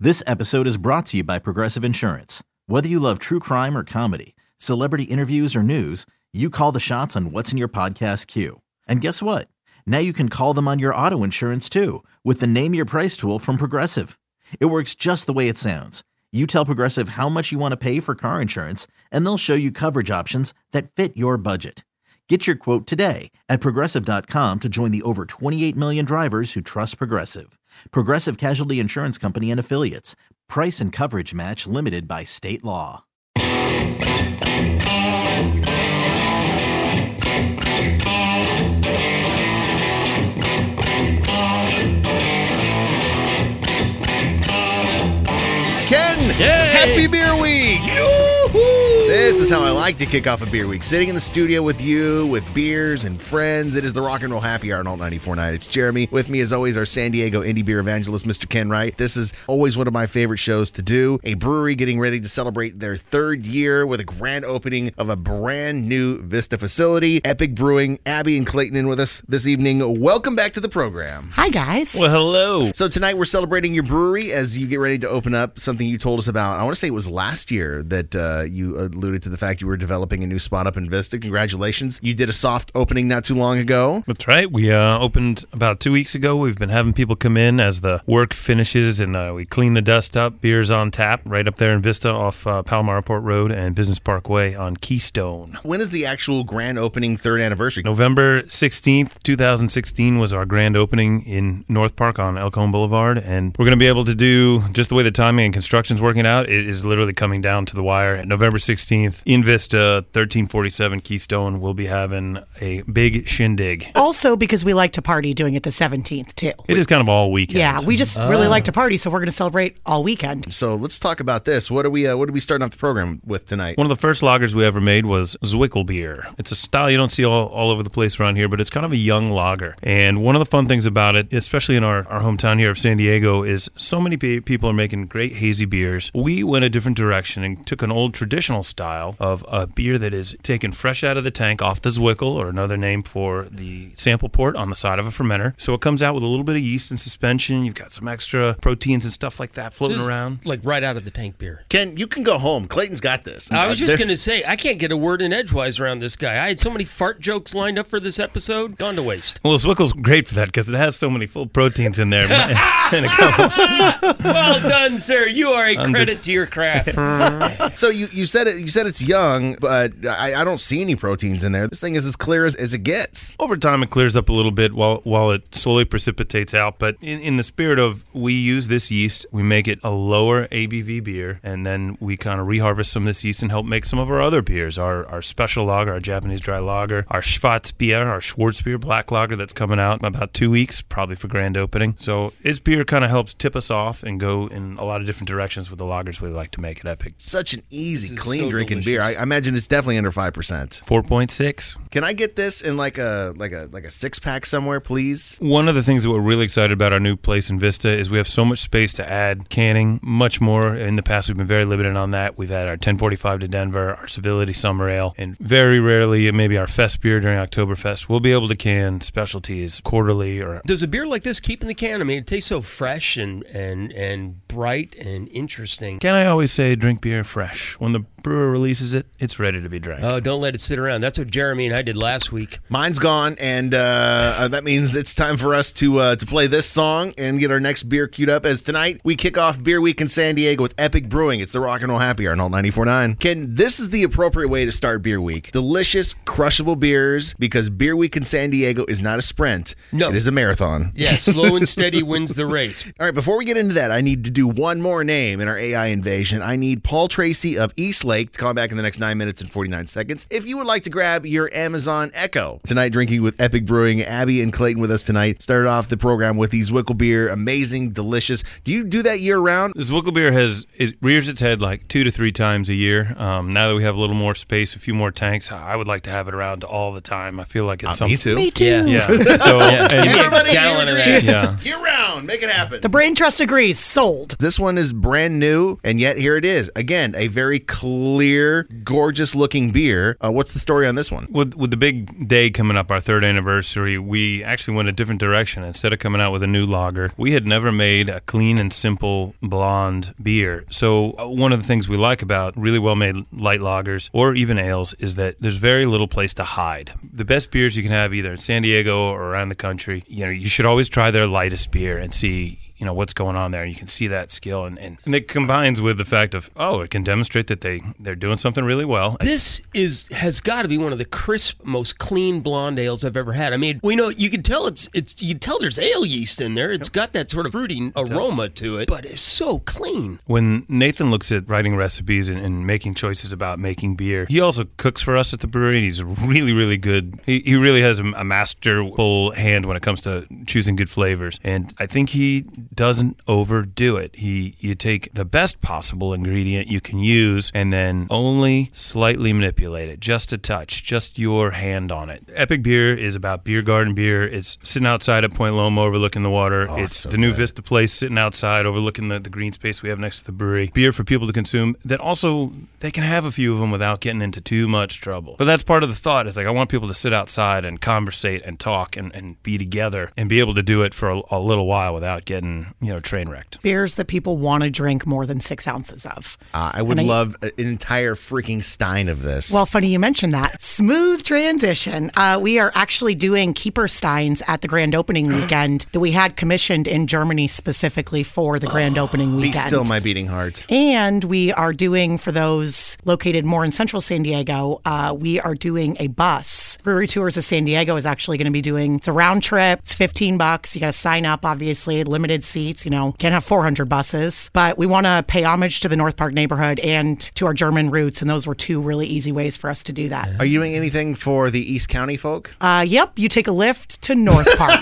This episode is brought to you by Progressive Insurance. Whether you love true crime or comedy, celebrity interviews or news, you call the shots on what's in your podcast queue. And guess what? Now you can call them on your auto insurance too with the Name Your Price tool from Progressive. It works just the way it sounds. You tell Progressive how much you want to pay for car insurance, and they'll show you coverage options that fit your budget. Get your quote today at Progressive.com to join the over 28 million drivers who trust Progressive. Progressive Casualty Insurance Company and Affiliates. Price and coverage match limited by state law. Ken, Happy Beer Week! This is how I like to kick off a beer week. Sitting in the studio with you, with beers and friends. It is the Rock and Roll Happy Hour on Alt 94.9. It's Jeremy. With me, as always, our San Diego indie beer evangelist, Mr. Ken Wright. This is always one of my favorite shows to do. A brewery getting ready to celebrate their third year with a grand opening of a brand new Vista facility. Epic Brewing. Abby and Clayton in with us this evening. Welcome back to the program. Hi, guys. Well, hello. So tonight we're celebrating your brewery as you get ready to open up something you told us about. I want to say it was last year that you alluded to the fact you were developing a new spot up in Vista. Congratulations. You did a soft opening not too long ago. That's right. We opened about 2 weeks ago. We've been having people come in as the work finishes, and we clean the dust up. Beers on tap right up there in Vista off Palomar Airport Road and Business Parkway on Keystone. When is the actual grand opening third anniversary? November 16th, 2016 was our grand opening in North Park on El Cajon Boulevard, and we're going to be able to do, just the way the timing and construction's working out, it is literally coming down to the wire. November 16th in Vista, 1347 Keystone, we'll be having a big shindig. Also, because we like to party, doing it the 17th, too. It is kind of all weekend. Yeah, we just really like to party, so we're going to celebrate all weekend. So let's talk about this. What are we starting off the program with tonight? One of the first lagers we ever made was Zwickel beer. It's a style you don't see all over the place around here, but it's kind of a young lager. And one of the fun things about it, especially in our hometown here of San Diego, is so many people are making great hazy beers. We went a different direction and took an old traditional style of a beer that is taken fresh out of the tank off the Zwickel, or another name for the sample port on the side of a fermenter. So it comes out with a little bit of yeast and suspension. You've got some extra proteins and stuff like that floating around. Like right out of the tank beer. Ken, you can go home. Clayton's got this. I was just going to say, I can't get a word in edgewise around this guy. I had so many fart jokes lined up for this episode, gone to waste. Well, Zwickel's great for that because it has so many full proteins in there. Well done, sir. You are a credit to your craft. So you said it. You said it's young, but I don't see any proteins in there. This thing is as clear as it gets. Over time, it clears up a little bit while it slowly precipitates out. But in the spirit of, we use this yeast, we make it a lower ABV beer, and then we kind of reharvest some of this yeast and help make some of our other beers. Our special lager, our Japanese dry lager, our Schwarzbier, our Schwarzbier black lager that's coming out in about 2 weeks, probably for grand opening. So this beer kind of helps tip us off and go in a lot of different directions with the lagers we like to make at Epic. Such an easy, clean so drinking delicious. beer. I imagine it's definitely under 5%. 4.6. Can I get this in like a 6-pack somewhere, please? One of the things that we're really excited about our new place in Vista is we have so much space to add canning, much more. In the past, we've been very limited on that. We've had our 1045 to Denver, our Civility Summer Ale, and very rarely, maybe our Fest beer during Oktoberfest, we'll be able to can specialties quarterly. Or Does a beer like this keep in the can? I mean, it tastes so fresh and bright and interesting. Can I always say drink beer fresh? When the brewer releases it, it's ready to be drank. Oh, don't let it sit around. That's what Jeremy and I did last week. Mine's gone, and that means it's time for us to play this song and get our next beer queued up, as tonight we kick off Beer Week in San Diego with Epic Brewing. It's the Rock and Roll Happy Hour on Alt 94.9. Ken, this is the appropriate way to start Beer Week. Delicious, crushable beers, because Beer Week in San Diego is not a sprint. No. It is a marathon. Yeah, slow and steady wins the race. All right, before we get into that, I need to do one more name in our AI invasion. I need Paul Tracy of Eastlake to call back in the next 9 minutes and 49 seconds if you would like to grab your Amazon Echo. Tonight, drinking with Epic Brewing. Abby and Clayton with us tonight. Started off the program with these Zwickel beer. Amazing, delicious. Do you do that year round? The Zwickel beer it rears its head like 2 to 3 times a year. Now that we have a little more space, a few more tanks, I would like to have it around all the time. I feel like it's something. Me too. Me too. Yeah. So, Give me a Everybody gallon of agrees. that. Yeah. Year round. Make it happen. The Brain Trust agrees. Sold. This one is brand new, and yet here it is. Again, a very clear beer, gorgeous looking beer. What's the story on this one? With the big day coming up, our 3rd anniversary, we actually went a different direction. Instead of coming out with a new lager, we had never made a clean and simple blonde beer. So one of the things we like about really well-made light lagers or even ales is that there's very little place to hide. The best beers you can have either in San Diego or around the country, you should always try their lightest beer and see what's going on there. You can see that skill, and it combines with the fact of, it can demonstrate that they're doing something really well. This has got to be one of the crisp, most clean blonde ales I've ever had. I mean, you can tell you can tell there's ale yeast in there. It's got that sort of fruity aroma to it, but it's so clean. When Nathan looks at writing recipes and making choices about making beer, he also cooks for us at the brewery, and he's really, really good. He really has a masterful hand when it comes to choosing good flavors, and I think he doesn't overdo it. You take the best possible ingredient you can use and then only slightly manipulate it, just a touch, just your hand on it. Epic Beer is about beer garden beer. It's sitting outside at Point Loma overlooking the water. It's so the new Vista Place sitting outside overlooking the green space we have next to the brewery. Beer for people to consume that also they can have a few of them without getting into too much trouble. But that's part of the thought. Is like I want people to sit outside and conversate and talk and be together and be able to do it for a little while without getting train wrecked. Beers that people want to drink more than 6 ounces of. I would love an entire freaking stein of this. Well, funny you mentioned that. Smooth transition. We are actually doing Keeper Steins at the grand opening weekend that we had commissioned in Germany specifically for the grand opening weekend. Be still my beating heart. And we are doing, for those located more in central San Diego, we are doing a bus. Brewery Tours of San Diego is actually going to be doing, it's a round trip. It's $15. You got to sign up, obviously, limited seats, can't have 400 buses, but we want to pay homage to the North Park neighborhood and to our German roots, and those were 2 really easy ways for us to do that. Are you doing anything for the East County folk? Yep, you take a lift to North Park.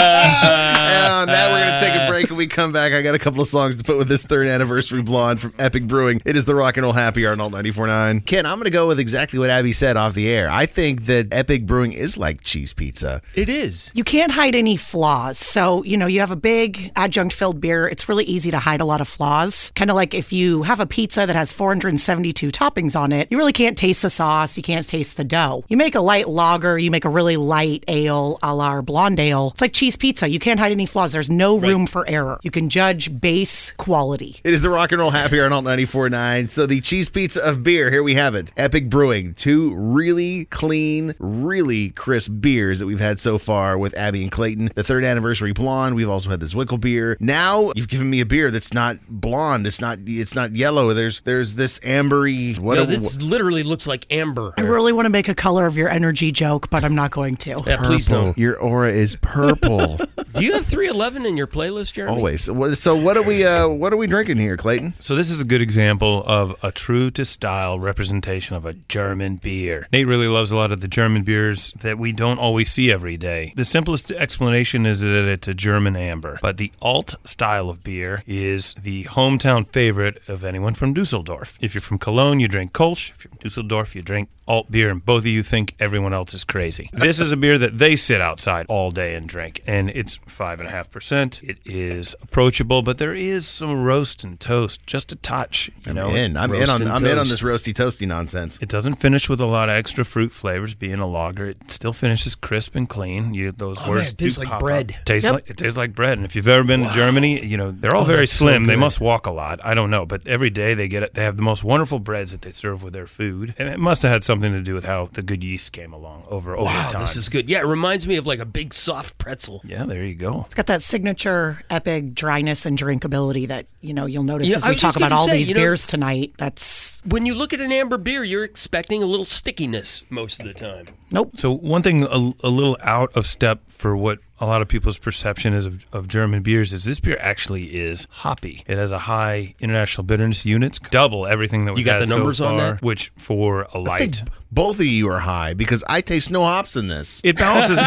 And now we're going to take a break. When we come back, I got a couple of songs to put with this 3rd anniversary blonde from Epic Brewing. It is the Rock and Roll Happy Hour on Alt 94.9. Ken, I'm going to go with exactly what Abby said off the air. I think that Epic Brewing is like cheese pizza. It is. You can't hide any flaws. So, you have a big adjunct-filled beer. It's really easy to hide a lot of flaws. Kind of like if you have a pizza that has 472 toppings on it, you really can't taste the sauce. You can't taste the dough. You make a light lager, you make a really light ale, a la blonde ale. It's like cheese pizza. You can't hide any flaws. There's no room for error. You can judge base quality. It is the Rock and Roll Happy Hour on Alt 94.9. So the cheese pizza of beer, here we have it. Epic Brewing. 2 really clean, really crisp beers that we've had so far with Abby and Clayton. The 3rd anniversary blonde. We've also had the Zwickel beer. Now you've given me a beer that's not blonde. It's not yellow. There's this ambery. This literally looks like amber. I really want to make a color of your energy joke, but I'm not going to. Yeah, please don't. Your aura is purple. Do you have 311 in your playlist, Jeremy? Always. So what are we drinking here, Clayton? So this is a good example of a true to style representation of a German beer. Nate really loves a lot of the German beers that we don't always see every day. The simplest explanation is that it's a German amber, but the alt style of beer is the hometown favorite of anyone from Dusseldorf. If you're from Cologne, you drink Kolsch. If you're from Dusseldorf, you drink alt beer, and both of you think everyone else is crazy. This is a beer that they sit outside all day and drink, and it's 5.5%. It is approachable, but there is some roast and toast, just a touch. I'm in on this roasty toasty nonsense. It doesn't finish with a lot of extra fruit flavors. Being a lager, it still finishes crisp and clean. Those words it tastes like bread. It tastes like bread. And if you've ever been to Germany, they're all very slim. They must walk a lot. I don't know, but every day they have the most wonderful breads that they serve with their food, and it must have had something to do with how the good yeast came along over time. This is good. Yeah, it reminds me of like a big soft pretzel. Yeah, there you go. It's got that signature epic dryness and drinkability that you'll notice as we talk about all these beers tonight. That's when you look at an amber beer, you're expecting a little stickiness most of the time. Nope. So one thing a little out of step for what a lot of people's perception is of German beers is this beer actually is hoppy. It has a high international bitterness units, double everything that we've got had the numbers so far, on that? which for a light. I think both of you are high because I taste no hops in this. It balances.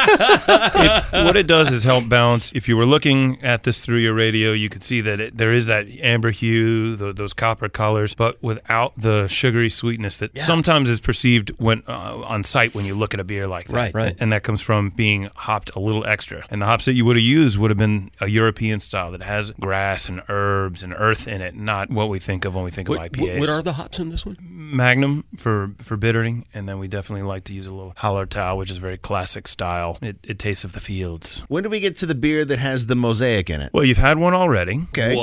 What it does is help balance. If you were looking at this through your radio, you could see that there is that amber hue, those copper colors, but without the sugary sweetness that sometimes is perceived when on sight when you look at a beer like that. Right. And that comes from being hopped a little extra. And the hops that you would have used would have been a European style that has grass and herbs and earth in it, not what we think of when we think of IPAs. What are the hops in this one? Magnum for bittering, and then we definitely like to use a little Hallertau, which is very classic style. It tastes of the fields. When do we get to the beer that has the mosaic in it? Well, you've had one already. Okay.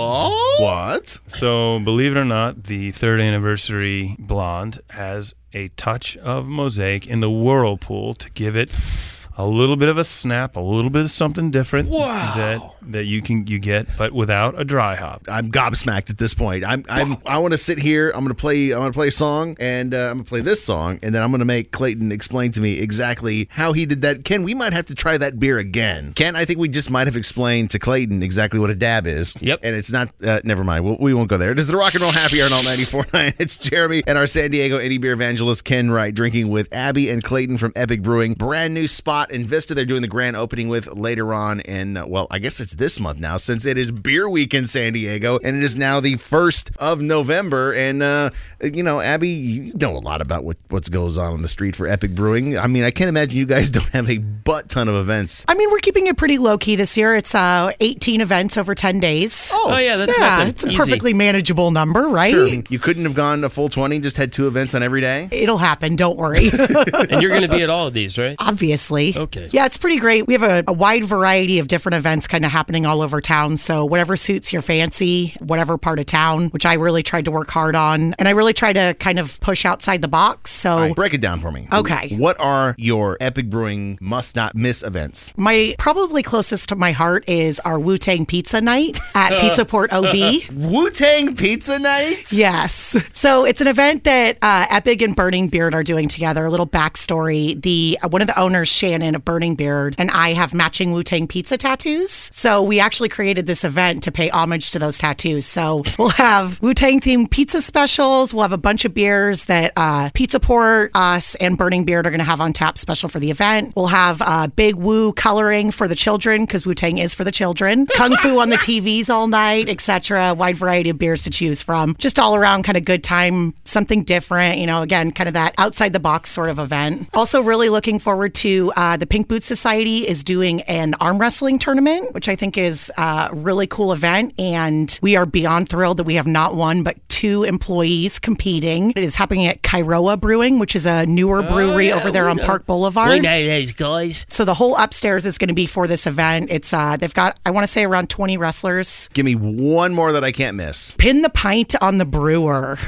What? So, believe it or not, the 3rd anniversary blonde has a touch of mosaic in the whirlpool to give it a little bit of a snap, a little bit of something different that you get, but without a dry hop. I'm gobsmacked at this point. I want to sit here. I'm gonna play a song, and I'm gonna play this song, and then I'm gonna make Clayton explain to me exactly how he did that. Ken, we might have to try that beer again. Ken, I think we just might have explained to Clayton exactly what a dab is. Yep. And it's not. Never mind. We won't go there. It is the Rock and Roll Happy Hour on 94.9. It's Jeremy and our San Diego Indie Beer evangelist Ken Wright drinking with Abby and Clayton from Epic Brewing. Brand new spot in Vista. They're doing the grand opening with later on in, I guess it's this month now, since it is Beer Week in San Diego, and it is now the 1st of November. And, Abby, you know a lot about what goes on the street for Epic Brewing. I mean, I can't imagine you guys don't have a butt ton of events. I mean, we're keeping it pretty low-key this year. It's 18 events over 10 days. Oh yeah, that's nothing. It's a perfectly manageable number, right? Sure. You couldn't have gone a full 20, just had 2 events on every day? It'll happen, don't worry. And you're going to be at all of these, right? Obviously. Okay. Yeah, it's pretty great. We have a wide variety of different events kind of happening all over town. So whatever suits your fancy, whatever part of town, which I really tried to work hard on. And I really try to kind of push outside the box. So All right, break it down for me. Okay. What are your Epic Brewing must-not-miss events? my probably closest to my heart is our Wu-Tang Pizza Night at Pizza Port OB. Wu-Tang Pizza Night? Yes. So it's an event that Epic and Burning Beard are doing together. A little backstory. One of the owners, Shannon of Burning Beard, and I have matching Wu-Tang pizza tattoos. So we actually created this event to pay homage to those tattoos. So we'll have Wu-Tang themed pizza specials. We'll have a bunch of beers that Pizza Port, us, and Burning Beard are going to have on tap special for the event. We'll have big Wu coloring for the children, because Wu-Tang is for the children. Kung Fu on the TVs all night, etc. Wide variety of beers to choose from. Just all around kind of good time, something different, again, kind of that outside the box sort of event. Also really looking forward to the Pink Boot Society is doing an arm wrestling tournament, which I think is a really cool event. And we are beyond thrilled that we have not one, but 2 employees competing. It is happening at Kairoa Brewing, which is a newer brewery over there on Park Boulevard. We know those guys. So the whole upstairs is going to be for this event. It's they've got, I want to say, around 20 wrestlers. Give me one more that I can't miss. Pin the pint on the brewer.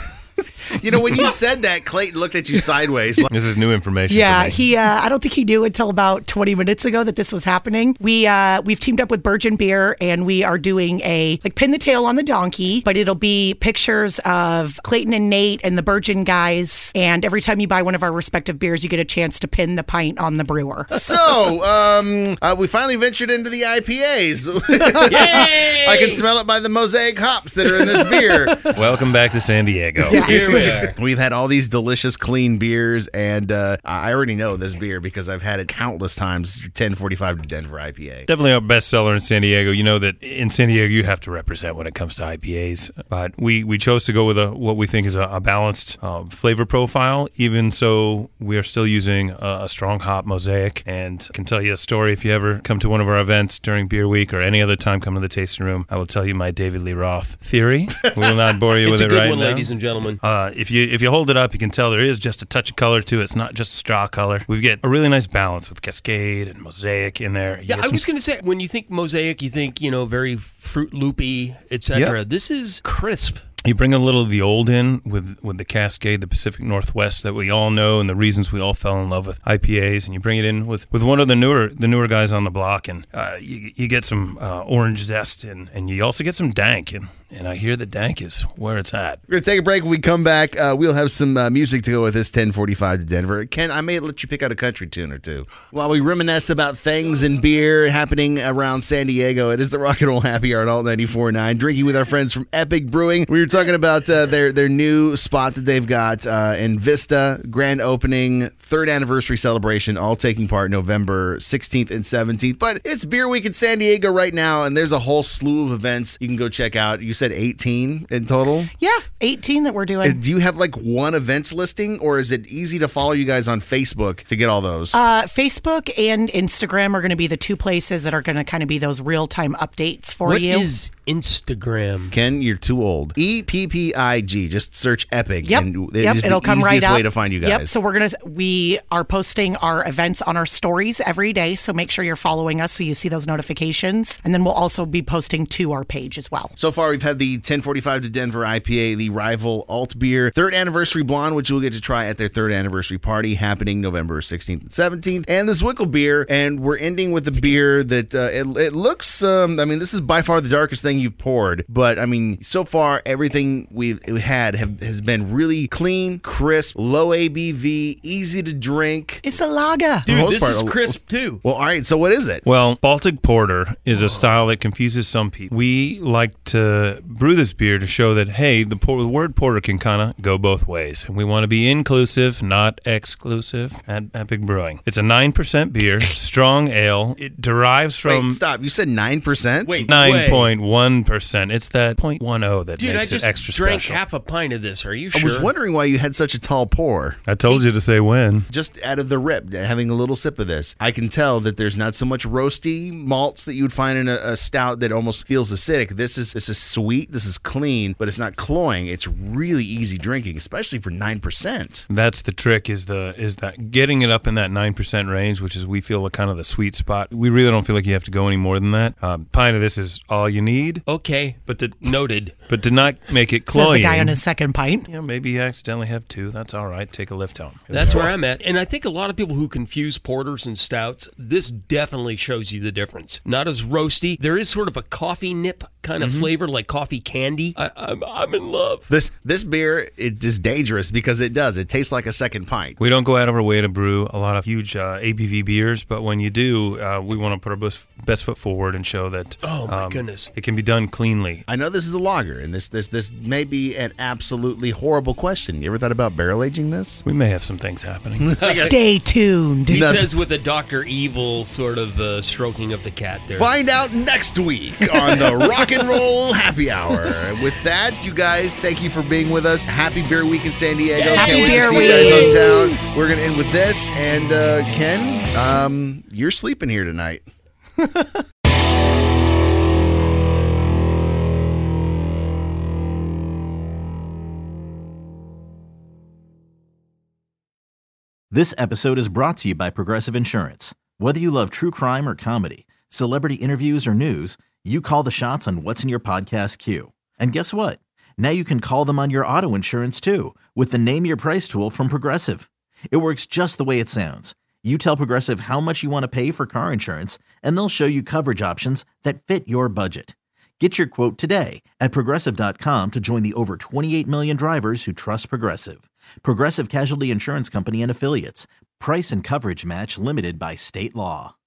When you said that, Clayton looked at you sideways. This is new information. Yeah, for me. I don't think he knew until about 20 minutes ago that this was happening. We've teamed up with Virgin Beer, and we are doing a pin the tail on the donkey, but it'll be pictures of Clayton and Nate and the Virgin guys. And every time you buy one of our respective beers, you get a chance to pin the pint on the brewer. So, we finally ventured into the IPAs. Yay! I can smell it by the mosaic hops that are in this beer. Welcome back to San Diego. Yes. Here we are. We've had all these delicious, clean beers, and I already know this beer because I've had it countless times. 1045 to Denver IPA. Definitely our best seller in San Diego. You know that in San Diego you have to represent when it comes to IPAs. But we chose to go with what we think is a balanced flavor profile. Even so, we are still using a strong hop mosaic. And I can tell you a story if you ever come to one of our events during Beer Week or any other time come to the tasting room. I will tell you my David Lee Roth theory. We will not bore you with It's it a good right one, now. ladies and gentlemen. If you hold it up, you can tell there is just a touch of color to it. It's not just straw color. We get a really nice balance with Cascade and Mosaic in there. Yeah, I was going to say, when you think Mosaic, you think, very Fruit Loopy, etc. Yep. This is crisp. You bring a little of the old in with the Cascade, the Pacific Northwest that we all know and the reasons we all fell in love with IPAs, and you bring it in with one of the newer guys on the block, and you get some orange zest, and you also get some dank, and I hear the dank is where it's at. We're going to take a break. When we come back, we'll have some music to go with this 1045 to Denver. Ken, I may let you pick out a country tune or two. While we reminisce about things and beer happening around San Diego, it is the Rock and Roll Happy Hour at Alt 94.9, drinking with our friends from Epic Brewing. We were talking about their new spot that they've got in Vista, grand opening, 3rd anniversary celebration, all taking part November 16th and 17th. But it's Beer Week in San Diego right now, and there's a whole slew of events you can go check out. You said 18 in total? Yeah, 18 that we're doing. Do you have like one events listing, or is it easy to follow you guys on Facebook to get all those? Facebook and Instagram are going to be the two places that are going to kind of be those real-time updates for you. What is Instagram? Ken, you're too old. EPPIG. Just search Epic. Yep. And Yep. It's It'll the come right easiest up. way to find you guys. Yep. So we are posting our events on our stories every day. So make sure you're following us so you see those notifications. And then we'll also be posting to our page as well. So far, we've had the 1045 to Denver IPA, the Rival Alt Beer, 3rd Anniversary Blonde, which you'll get to try at their 3rd anniversary party happening November 16th and 17th, and the Zwickel Beer. And we're ending with the beer that it looks, this is by far the darkest thing you've poured. But, so far, everything we've had has been really clean, crisp, low ABV, easy to drink. It's a lager. Dude, most this part, is crisp too. Well, all right, so what is it? Well, Baltic Porter is a style that confuses some people. We like to brew this beer to show that, hey, the word porter can kind of go both ways. And we want to be inclusive, not exclusive at Epic Brewing. It's a 9% beer, strong ale. It derives from... Wait, stop. You said 9%? Wait, 9.1%. It's that 0.10 that Dude, I makes just it extra drank special. half a pint of this. Are you I sure? was wondering why you had such a tall pour. I told you to say when. Just out of the rip, having a little sip of this, I can tell that there's not so much roasty malts that you would find in a stout that almost feels acidic. This is sweet, this is clean, but it's not cloying. It's really easy drinking, especially for 9%. That's the trick, is that getting it up in that 9% range, which is we feel kind of the sweet spot. We really don't feel like you have to go any more than that. Pint of this is all you need. Okay, noted. But to not make it Says cloying. the guy on his second pint. Maybe you accidentally have two. That's all right. Take a lift home. That's where I'm at. And I think a lot of people who confuse porters and stouts, this definitely shows you the difference. Not as roasty. There is sort of a coffee nip kind of flavor, like coffee candy. I'm in love. This beer, it is dangerous because it does. It tastes like a second pint. We don't go out of our way to brew a lot of huge ABV beers, but when you do, we want to put our best foot forward and show that Oh, my goodness. it can be done cleanly. I know this is a lager, and this may be an absolutely horrible question. You ever thought about barrel aging this? We may have some things happening. Stay tuned. He says with a Dr. Evil sort of stroking of the cat there. Find out next week on the Rock and Roll Happy Hour. With that, you guys, thank you for being with us. Happy Beer Week in San Diego. Happy Can't wait Beer to see you guys Week. on town. We're going to end with this. And Ken, you're sleeping here tonight. This episode is brought to you by Progressive Insurance. Whether you love true crime or comedy, celebrity interviews or news, you call the shots on what's in your podcast queue. And guess what? Now you can call them on your auto insurance too with the Name Your Price tool from Progressive. It works just the way it sounds. You tell Progressive how much you want to pay for car insurance, and they'll show you coverage options that fit your budget. Get your quote today at Progressive.com to join the over 28 million drivers who trust Progressive. Progressive Casualty Insurance Company and Affiliates. Price and coverage match limited by state law.